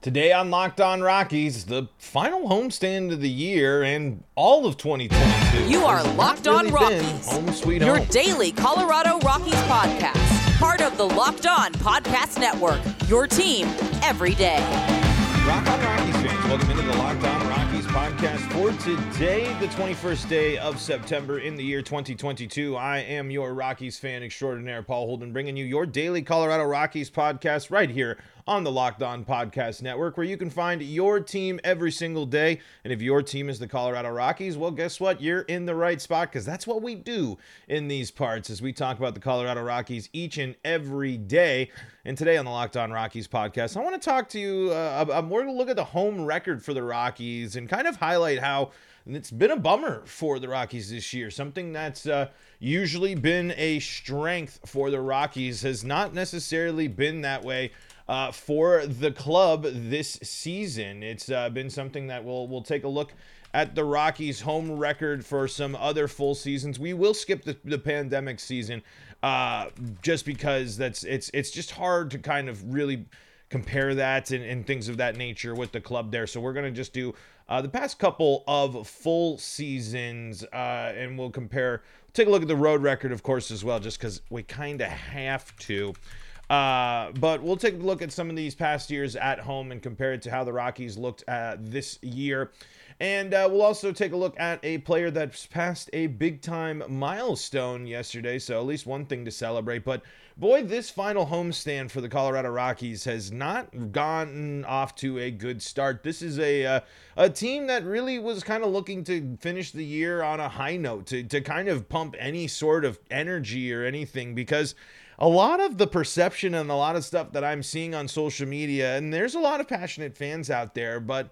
Today on Locked On Rockies, the final homestand of the year and all of 2022. You are Locked On Rockies, home sweet your home. daily Colorado Rockies podcast. Part of the Locked On Podcast Network, your team every day. Rock On Rockies fans, welcome into the Locked On Rockies podcast for today, the 21st day of September in the year 2022. I am your Rockies fan extraordinaire, Paul Holden, bringing you your daily Colorado Rockies podcast right here on the Locked On Podcast Network, where you can find your team every single day. And if your team is the Colorado Rockies, well, guess what? You're in the right spot, because that's what we do in these parts as we talk about the Colorado Rockies each and every day. And today on the Locked On Rockies podcast, I want to talk to you, I'm more to look at the home record for the Rockies and kind of highlight how it's been a bummer for the Rockies this year. Something that's usually been a strength for the Rockies has not necessarily been that way for the club this season. It's been something that we'll take a look at the Rockies' home record for some other full seasons. We will skip the pandemic season just because it's just hard to kind of really compare that and things of that nature with the club there. So we're going to just do the past couple of full seasons and we'll take a look at the road record, of course, as well, just because we kind of have to. But we'll take a look at some of these past years at home and compare it to how the Rockies looked this year. And we'll also take a look at a player that's passed a big-time milestone yesterday, so at least one thing to celebrate. But, boy, this final homestand for the Colorado Rockies has not gotten off to a good start. This is a team that really was kind of looking to finish the year on a high note, to kind of pump any sort of energy or anything, because a lot of the perception and a lot of stuff that I'm seeing on social media, and there's a lot of passionate fans out there, but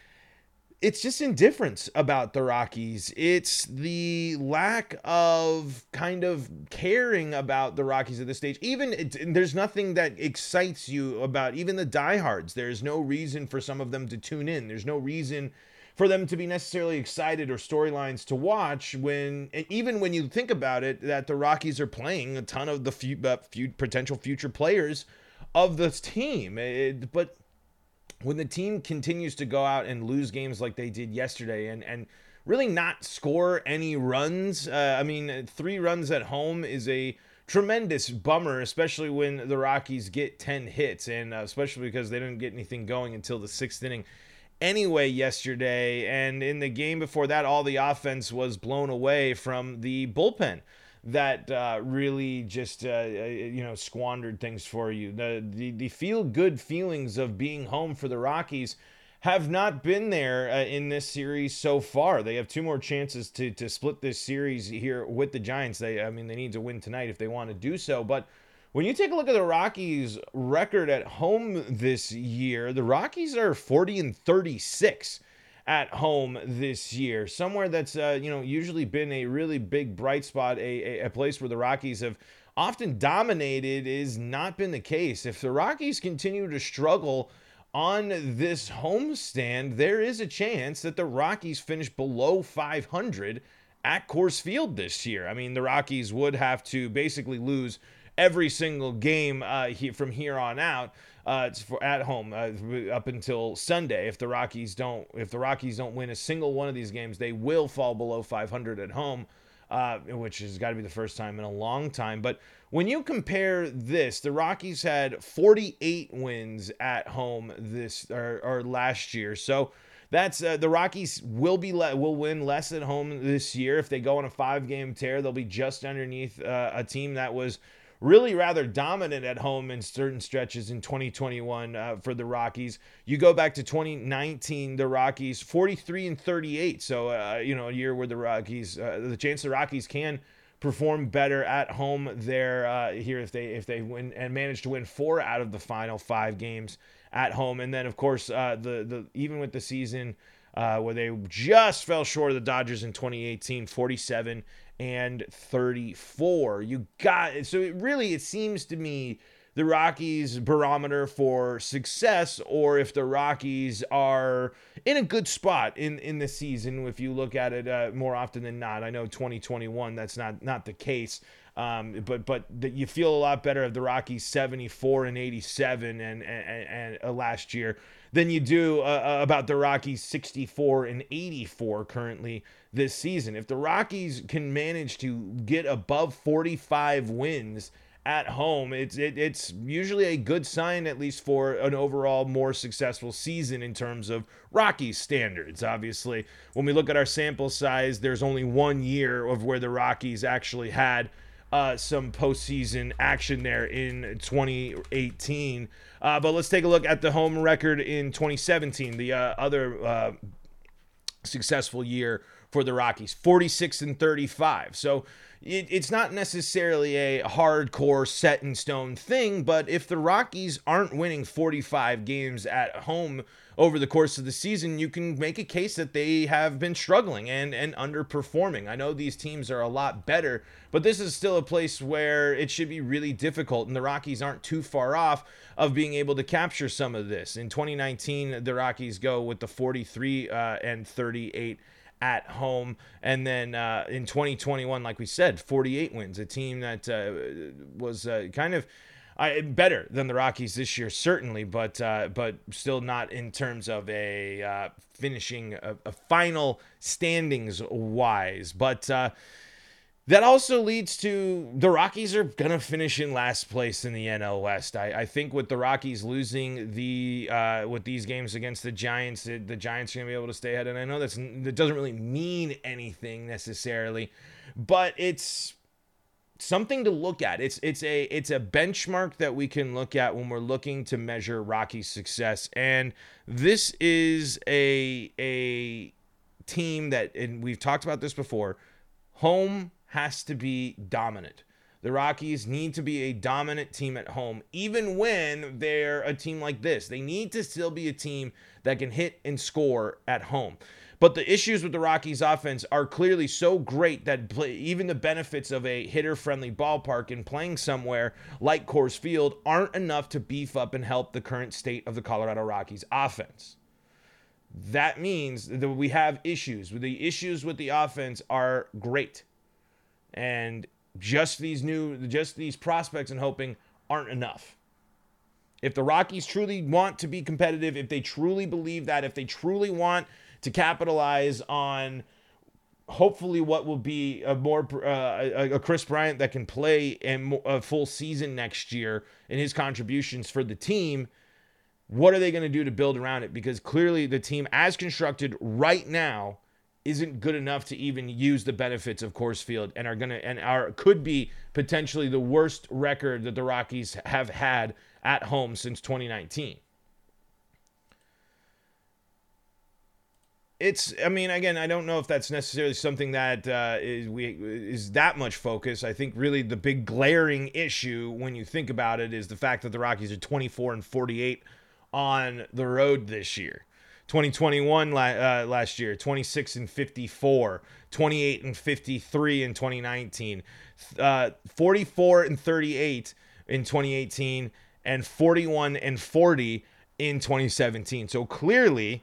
it's just indifference about the Rockies. It's the lack of kind of caring about the Rockies at this stage. There's nothing that excites you about even the diehards. There's no reason for some of them to tune in. There's no reason for them to be necessarily excited or storylines to watch even when you think about it, that the Rockies are playing a ton of the potential future players of this team. But when the team continues to go out and lose games like they did yesterday and really not score any runs, 3 runs at home is a tremendous bummer, especially when the Rockies get 10 hits, and especially because they didn't get anything going until the 6th inning anyway yesterday. And in the game before that, all the offense was blown away from the bullpen that really just squandered things for you. The feel-good feelings of being home for the Rockies have not been there in this series so far. They have 2 more chances to split this series here with the Giants. They need to win tonight if they want to do so. But when you take a look at the Rockies' record at home this year, the Rockies are 40-36 at home this year. Somewhere that's usually been a really big bright spot, a place where the Rockies have often dominated, is not been the case. If the Rockies continue to struggle on this homestand, there is a chance that the Rockies finish below 500 at Coors Field this year. I mean, the Rockies would have to basically lose every single game from here on out. It's for at home up until Sunday. If the Rockies don't win a single one of these games, they will fall below 500 at home, which has got to be the first time in a long time. But when you compare this, the Rockies had 48 wins at home or last year. So that's the Rockies will win less at home this year. If they go on a 5-game tear, they'll be just underneath a team that was really rather dominant at home in certain stretches in 2021 for the Rockies. You go back to 2019, the Rockies 43-38. So, a year where the Rockies, the chance the Rockies can perform better at home there here if they win and manage to win 4 out of the final 5 games at home. And then, of course, the even with the season where they just fell short of the Dodgers in 2018, 47-34. So it seems to me the Rockies' barometer for success, or if the Rockies are in a good spot in the season, if you look at it more often than not. I know 2021, that's not the case. But you feel a lot better of the Rockies 74 and 87 and last year than you do about the Rockies 64 and 84 currently this season. If the Rockies can manage to get above 45 wins at home, it's usually a good sign, at least for an overall more successful season in terms of Rockies standards. Obviously, when we look at our sample size, there's only 1 year of where the Rockies actually had some postseason action there in 2018. But let's take a look at the home record in 2017, the other successful year for the Rockies, 46 and 35. So it's not necessarily a hardcore set in stone thing, but if the Rockies aren't winning 45 games at home over the course of the season, you can make a case that they have been struggling and underperforming. I know these teams are a lot better, but this is still a place where it should be really difficult, and the Rockies aren't too far off of being able to capture some of this. In 2019, the Rockies go with the 43 and 38 at home, and then in 2021, like we said, 48 wins, a team that was kind of better than the Rockies this year, certainly, but still not in terms of a finishing a final standings wise. But that also leads to the Rockies are going to finish in last place in the NL West. I think with the Rockies losing with these games against the Giants, the Giants are going to be able to stay ahead. And I know that doesn't really mean anything necessarily, but it's something to look at. It's a benchmark that we can look at when we're looking to measure Rockies' success. And this is a team that, and we've talked about this before, home has to be dominant. The Rockies need to be a dominant team at home, even when they're a team like this. They need to still be a team that can hit and score at home. But the issues with the Rockies offense are clearly so great that even the benefits of a hitter-friendly ballpark and playing somewhere like Coors Field aren't enough to beef up and help the current state of the Colorado Rockies offense. That means that we have issues. The issues with the offense are great. And just these prospects and hoping aren't enough. If the Rockies truly want to be competitive, if they truly believe that, if they truly want to capitalize on hopefully what will be a Chris Bryant that can play a full season next year in his contributions for the team, what are they going to do to build around it? Because clearly the team as constructed right now isn't good enough to even use the benefits of Coors Field and could be potentially the worst record that the Rockies have had at home since 2019. Again, I don't know if that's necessarily something that is that much focus. I think really the big glaring issue when you think about it is the fact that the Rockies are 24 and 48 on the road this year. 2021 last year, 26 and 54, 28 and 53 in 2019, 44 and 38 in 2018, and 41 and 40 in 2017. So clearly,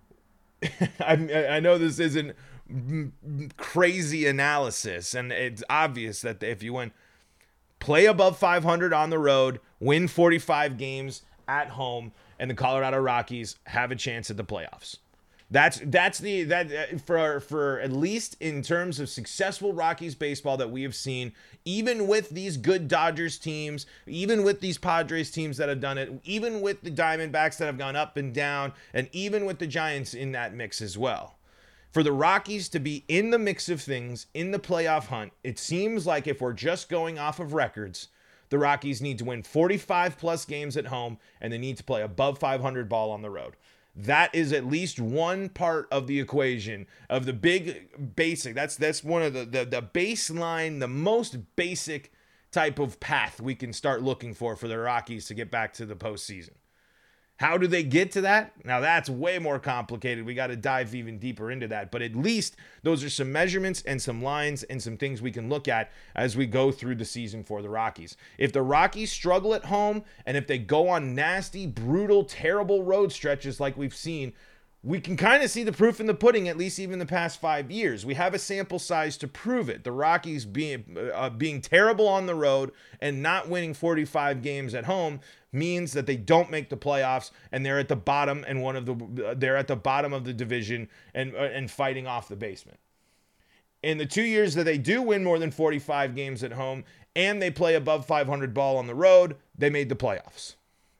I know this isn't crazy analysis, and it's obvious that if you play above 500 on the road, win 45 games at home, and the Colorado Rockies have a chance at the playoffs. That's for at least in terms of successful Rockies baseball that we have seen, even with these good Dodgers teams, even with these Padres teams that have done it, even with the Diamondbacks that have gone up and down, and even with the Giants in that mix as well. For the Rockies to be in the mix of things, in the playoff hunt, it seems like if we're just going off of records, the Rockies need to win 45 plus games at home, and they need to play above 500 ball on the road. That is at least one part of the equation of the big basic. That's one of the baseline, the most basic type of path we can start looking for the Rockies to get back to the postseason. How do they get to that? Now that's way more complicated. We got to dive even deeper into that. But at least those are some measurements and some lines and some things we can look at as we go through the season for the Rockies. If the Rockies struggle at home and if they go on nasty, brutal, terrible road stretches like we've seen, we can kind of see the proof in the pudding, at least even the past 5 years. We have a sample size to prove it. The Rockies being terrible on the road and not winning 45 games at home means that they don't make the playoffs, and they're at the bottom they're at the bottom of the division and fighting off the basement. In the 2 years that they do win more than 45 games at home and they play above 500 ball on the road, they made the playoffs.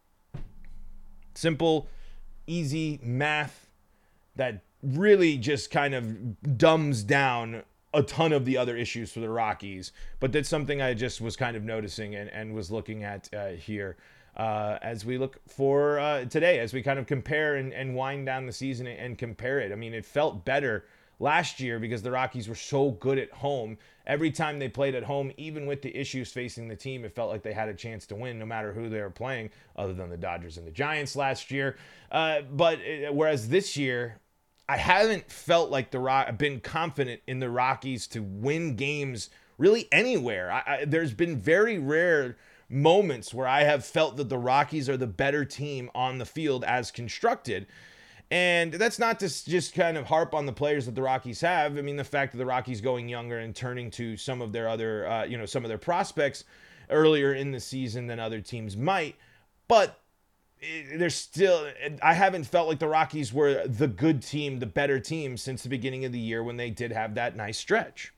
Simple, easy math that really just kind of dumbs down a ton of the other issues for the Rockies. But that's something I just was kind of noticing and was looking at here as we look for today, as we kind of compare and wind down the season and compare it. I mean, it felt better last year because the Rockies were so good at home. Every time they played at home, even with the issues facing the team, it felt like they had a chance to win no matter who they were playing, other than the Dodgers and the Giants last year. Whereas this year, I haven't felt like been confident in the Rockies to win games really anywhere. There's been very rare moments where I have felt that the Rockies are the better team on the field as constructed. And that's not to just kind of harp on the players that the Rockies have. I mean, the fact that the Rockies going younger and turning to some of their other, some of their prospects earlier in the season than other teams might. But there's still, I haven't felt like the Rockies were the good team, the better team since the beginning of the year when they did have that nice stretch.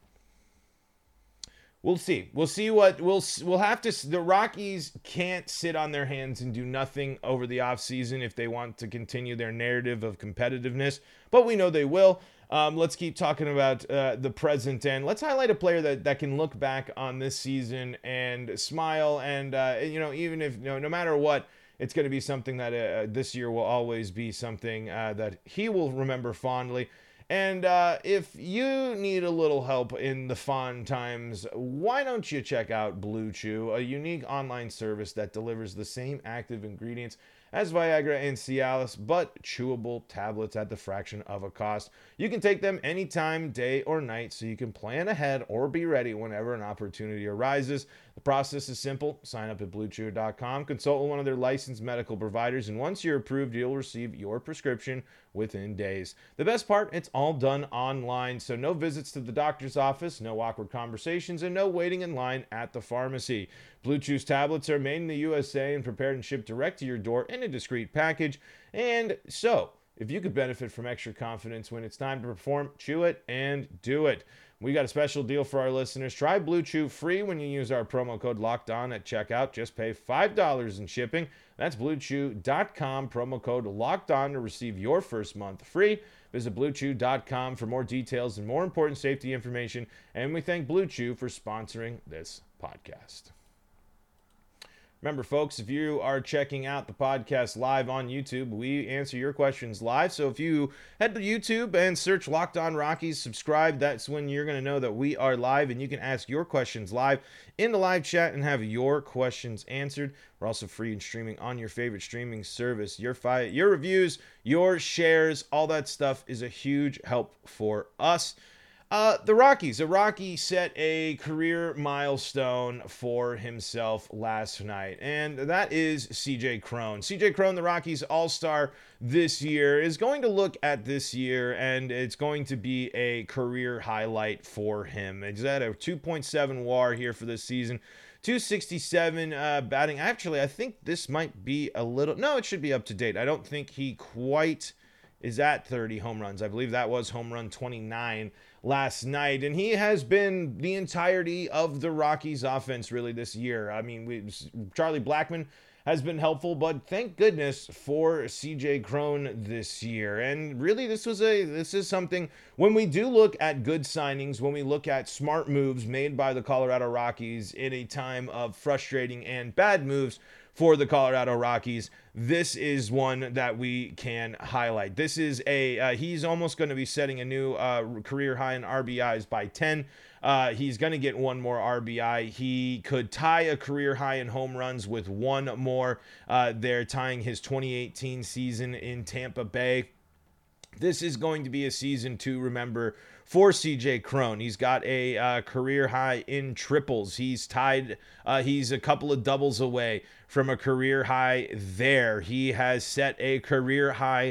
We'll see. We'll see what we'll have to. The Rockies can't sit on their hands and do nothing over the offseason if they want to continue their narrative of competitiveness, but we know they will. Let's keep talking about the present, and let's highlight a player that can look back on this season and smile. And even if no matter what, it's going to be something that this year will always be something that he will remember fondly. And if you need a little help in the fond times, why don't you check out Blue Chew, a unique online service that delivers the same active ingredients as Viagra and Cialis, but chewable tablets at the fraction of a cost. You can take them anytime, day or night, so you can plan ahead or be ready whenever an opportunity arises. The process is simple. Sign up at BlueChew.com, consult with one of their licensed medical providers, and once you're approved, you'll receive your prescription within days. The best part, it's all done online, so no visits to the doctor's office, no awkward conversations, and no waiting in line at the pharmacy. Blue Chew's tablets are made in the USA and prepared and shipped direct to your door in a discreet package. And so, if you could benefit from extra confidence when it's time to perform, chew it and do it. We got a special deal for our listeners. Try Blue Chew free when you use our promo code LOCKEDON at checkout. Just pay $5 in shipping. That's BlueChew.com, promo code LOCKEDON to receive your first month free. Visit BlueChew.com for more details and more important safety information. And we thank Blue Chew for sponsoring this podcast. Remember, folks, if you are checking out the podcast live on YouTube, we answer your questions live. So if you head to YouTube and search Locked On Rockies, subscribe, that's when you're going to know that we are live, and you can ask your questions live in the live chat and have your questions answered. We're also free and streaming on your favorite streaming service. Your reviews, your shares, all that stuff is a huge help for us. The Rockies. A Rocky set a career milestone for himself last night, and that is C.J. Cron. C.J. Cron, the Rockies all-star this year, is going to look at this year, and it's going to be a career highlight for him. He's at a 2.7 WAR here for this season. 267 batting. Actually, I think this might be a little... No, it should be up to date. I don't think he quite is at 30 home runs. I believe that was home run 29 last night, and he has been the entirety of the Rockies offense really this year. I mean, Charlie Blackmon has been helpful, but thank goodness for C.J. Cron this year. And really, this is something, when we do look at good signings, when we look at smart moves made by the Colorado Rockies in a time of frustrating and bad moves for the Colorado Rockies, this is one that we can highlight. This is he's almost going to be setting a new career high in RBIs by 10. He's going to get one more RBI. He could tie a career high in home runs with one more. They're tying his 2018 season in Tampa Bay. This is going to be a season to remember for C.J. Cron. He's got a career high in triples. He's tied. He's a couple of doubles away from a career high there. He has set a career high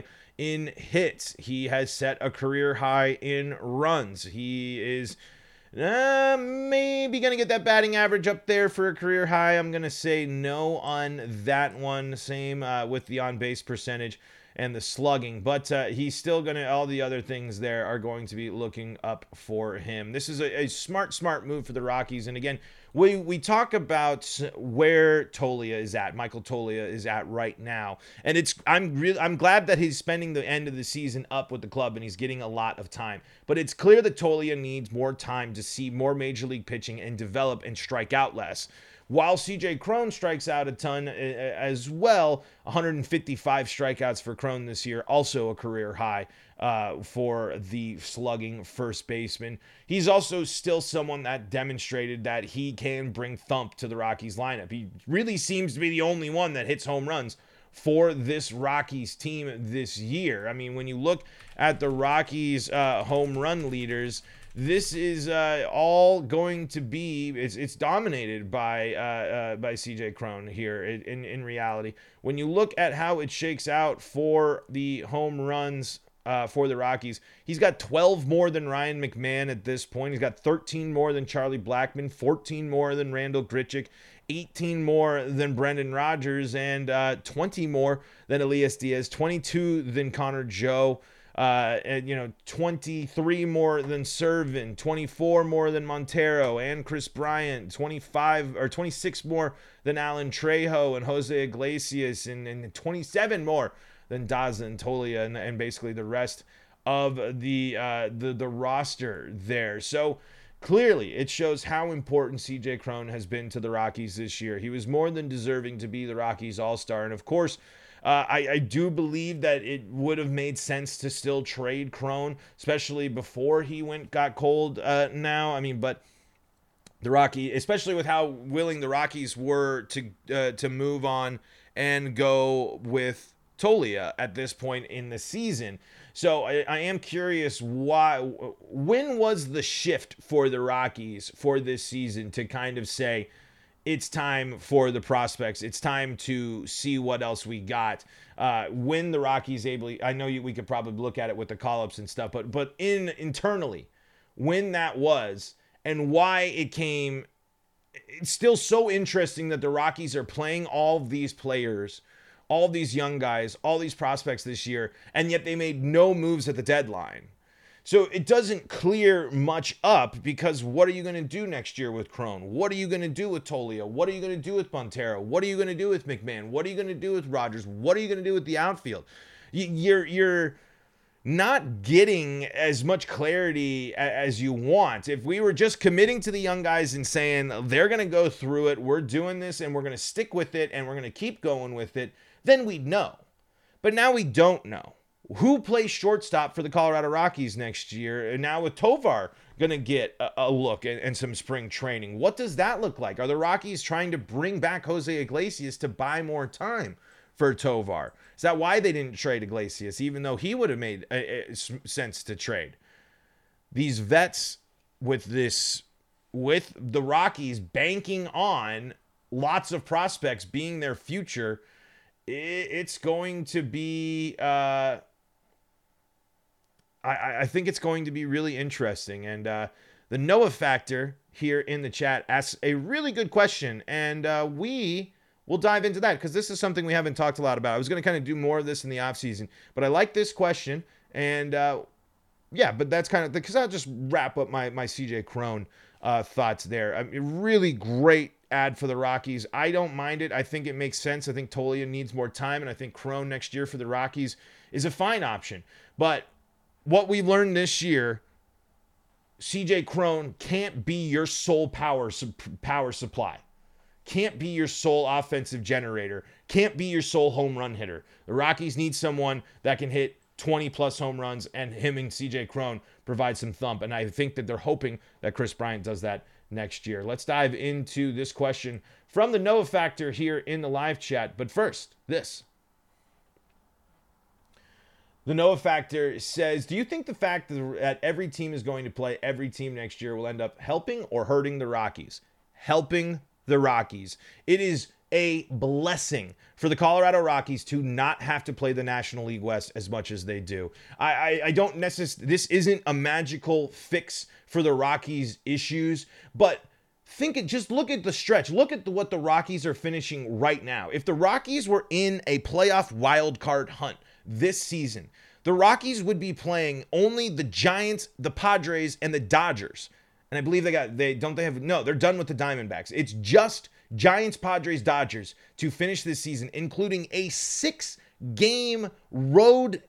in hits. He has set a career high in runs. He is maybe going to get that batting average up there for a career high. I'm going to say no on that one. Same with the on-base percentage and the slugging, but he's still going to, all the other things there are going to be looking up for him. This is a smart move for the Rockies. And again, we talk about where Toglia is at, Michael Toglia is at right now. And I'm glad that he's spending the end of the season up with the club and he's getting a lot of time. But it's clear that Toglia needs more time to see more major league pitching and develop and strike out less. While CJ Cron strikes out a ton as well, 155 strikeouts for Cron this year, also a career high for the slugging first baseman. He's also still someone that demonstrated that he can bring thump to the Rockies lineup. He really seems to be the only one that hits home runs for this Rockies team this year. I mean, when you look at the Rockies home run leaders, this is all going to be, it's dominated by CJ Cron here in reality. When you look at how it shakes out for the home runs for the Rockies, he's got 12 more than Ryan McMahon at this point. He's got 13 more than Charlie Blackmon, 14 more than Randall Grichuk, 18 more than Brendan Rodgers, and 20 more than Elias Diaz, 22 than Connor Joe. 23 more than Servin, 24 more than Montero and Chris Bryant, 26 more than Alan Trejo and Jose Iglesias, and 27 more than Daza and Toglia and basically the rest of the roster there. So clearly, it shows how important CJ Cron has been to the Rockies this year. He was more than deserving to be the Rockies All-Star, and of course, I do believe that it would have made sense to still trade Cron, especially before he got cold now. I mean, but the Rockies, especially with how willing the Rockies were to move on and go with Toglia at this point in the season. So I am curious when was the shift for the Rockies for this season to kind of say, it's time for the prospects. It's time to see what else we got. When the Rockies I know we could probably look at it with the call-ups and stuff, but internally, when that was and why it came, it's still so interesting that the Rockies are playing all of these players, all of these young guys, all these prospects this year, and yet they made no moves at the deadline. So it doesn't clear much up, because what are you going to do next year with Cron? What are you going to do with Toglia? What are you going to do with Montero? What are you going to do with McMahon? What are you going to do with Rodgers? What are you going to do with the outfield? You're not getting as much clarity as you want. If we were just committing to the young guys and saying they're going to go through it, we're doing this and we're going to stick with it and we're going to keep going with it, then we'd know. But now we don't know. Who plays shortstop for the Colorado Rockies next year? And now with Tovar going to get a look and some spring training. What does that look like? Are the Rockies trying to bring back Jose Iglesias to buy more time for Tovar? Is that why they didn't trade Iglesias, even though he would have made sense to trade? These vets with the Rockies banking on lots of prospects being their future, it's going to be... I think it's going to be really interesting. And the Noah Factor here in the chat asks a really good question. And we will dive into that, because this is something we haven't talked a lot about. I was going to kind of do more of this in the offseason, but I like this question. And but that's kind of because I'll just wrap up my CJ Cron thoughts there. I mean, really great ad for the Rockies. I don't mind it. I think it makes sense. I think Toglia needs more time, and I think Cron next year for the Rockies is a fine option. But what we've learned this year, CJ Cron can't be your sole power supply. Can't be your sole offensive generator. Can't be your sole home run hitter. The Rockies need someone that can hit 20-plus home runs, and him and CJ Cron provide some thump. And I think that they're hoping that Chris Bryant does that next year. Let's dive into this question from the Noah Factor here in the live chat. But first, this. The Noah Factor says, do you think the fact that every team is going to play every team next year will end up helping or hurting the Rockies? Helping the Rockies. It is a blessing for the Colorado Rockies to not have to play the National League West as much as they do. I don't necessarily, this isn't a magical fix for the Rockies' issues, but just look at the stretch. Look at what the Rockies are finishing right now. If the Rockies were in a playoff wild card hunt this season, the Rockies would be playing only the Giants, the Padres, and the Dodgers. And I believe they're done with the Diamondbacks. It's just Giants, Padres, Dodgers to finish this season, including a 6-game road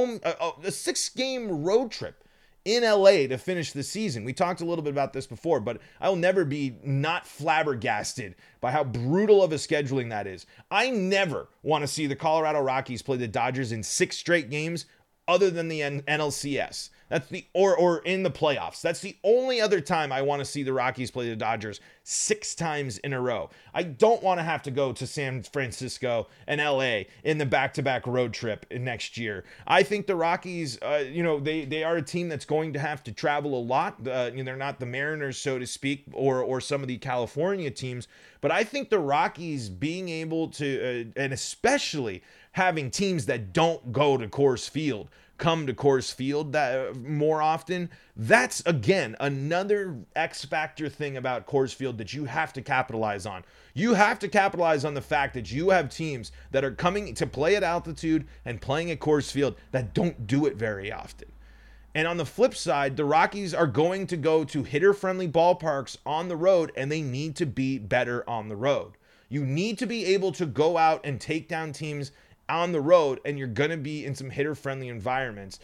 trip in LA to finish the season. We talked a little bit about this before, but I will never be not flabbergasted by how brutal of a scheduling that is. I never want to see the Colorado Rockies play the Dodgers in 6 straight games other than the NLCS. That's or in the playoffs. That's the only other time I want to see the Rockies play the Dodgers 6 times in a row. I don't want to have to go to San Francisco and LA in the back-to-back road trip next year. I think the Rockies, they are a team that's going to have to travel a lot. They're not the Mariners, so to speak, or some of the California teams. But I think the Rockies being able to, and especially having teams that don't go to Coors Field, come to Coors Field that more often, that's again another X factor thing about Coors Field that you have to capitalize on. You have to capitalize on the fact that you have teams that are coming to play at altitude and playing at Coors Field that don't do it very often. And on the flip side, the Rockies are going to go to hitter-friendly ballparks on the road, and they need to be better on the road. You need to be able to go out and take down teams on the road, and you're going to be in some hitter-friendly environments.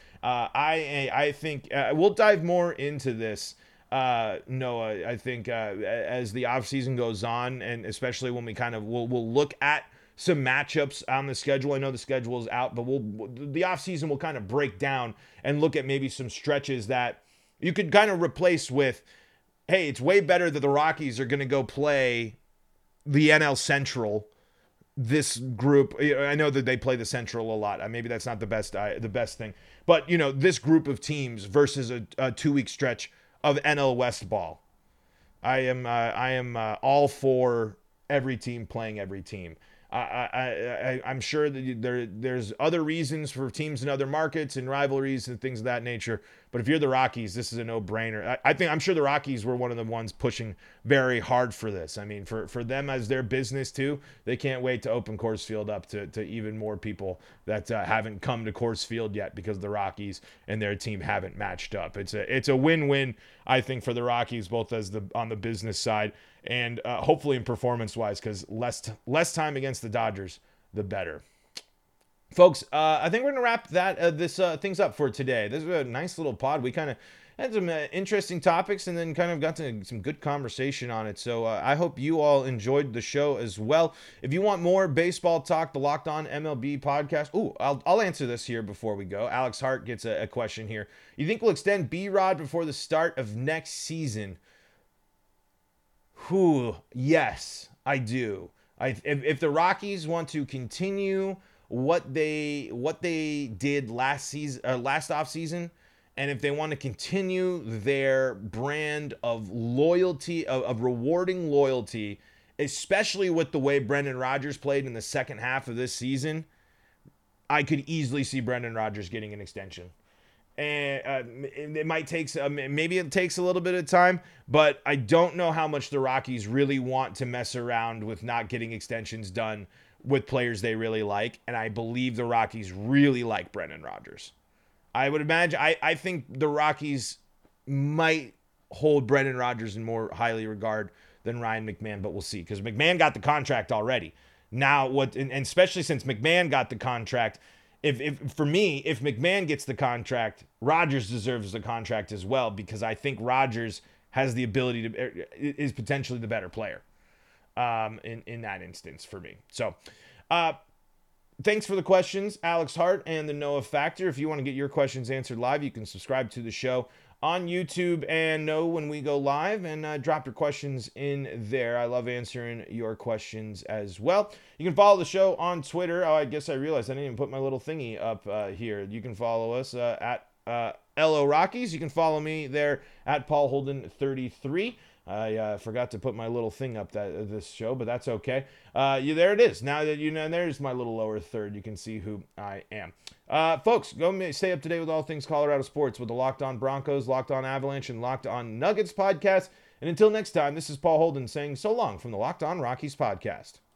I think we'll dive more into this, Noah. I think as the offseason goes on, and especially when we'll look at some matchups on the schedule. I know the schedule is out, but the offseason will kind of break down and look at maybe some stretches that you could kind of replace with, hey, it's way better that the Rockies are going to go play the NL Central. This group, I know that they play the Central a lot. Maybe that's not the best thing, but this group of teams versus a 2-week stretch of NL West ball. I am all for every team playing every team. I'm sure that there's other reasons for teams in other markets and rivalries and things of that nature. But if you're the Rockies, this is a no-brainer. I'm sure the Rockies were one of the ones pushing very hard for this. I mean, for them as their business too, they can't wait to open Coors Field up to even more people that haven't come to Coors Field yet because the Rockies and their team haven't matched up. It's a win-win, I think, for the Rockies, both on the business side and hopefully in performance-wise, because less time against the Dodgers, the better. Folks, I think we're going to wrap this things up for today. This was a nice little pod. We kind of had some interesting topics and then kind of got to some good conversation on it. So I hope you all enjoyed the show as well. If you want more baseball talk, the Locked On MLB podcast. Ooh, I'll answer this here before we go. Alex Hart gets a question here. You think we'll extend B-Rod before the start of next season? Yes, I do. If the Rockies want to continue what they did last offseason, and if they want to continue their brand of loyalty, of rewarding loyalty, especially with the way Brendan Rodgers played in the second half of this season, I could easily see Brendan Rodgers getting an extension. And it might take, maybe it takes a little bit of time, but I don't know how much the Rockies really want to mess around with not getting extensions done with players they really like. And I believe the Rockies really like Brendan Rodgers. I would imagine, I think the Rockies might hold Brendan Rodgers in more highly regard than Ryan McMahon, but we'll see, because McMahon got the contract already. Now, and especially since McMahon got the contract, if McMahon gets the contract, Rodgers deserves the contract as well, because I think Rodgers has the ability is potentially the better player in that instance for me. So, thanks for the questions, Alex Hart and the Noah Factor. If you want to get your questions answered live, you can subscribe to the show on YouTube and know when we go live, and drop your questions in there. I love answering your questions as well. You can follow the show on Twitter. Oh, I guess I realized I didn't even put my little thingy up here. You can follow us at LO Rockies. You can follow me there at Paul Holden 33. I forgot to put my little thing up this show, but that's okay. There it is. Now that you know, there's my little lower third. You can see who I am. Folks, go stay up to date with all things Colorado sports with the Locked On Broncos, Locked On Avalanche, and Locked On Nuggets podcast. And until next time, this is Paul Holden saying so long from the Locked On Rockies podcast.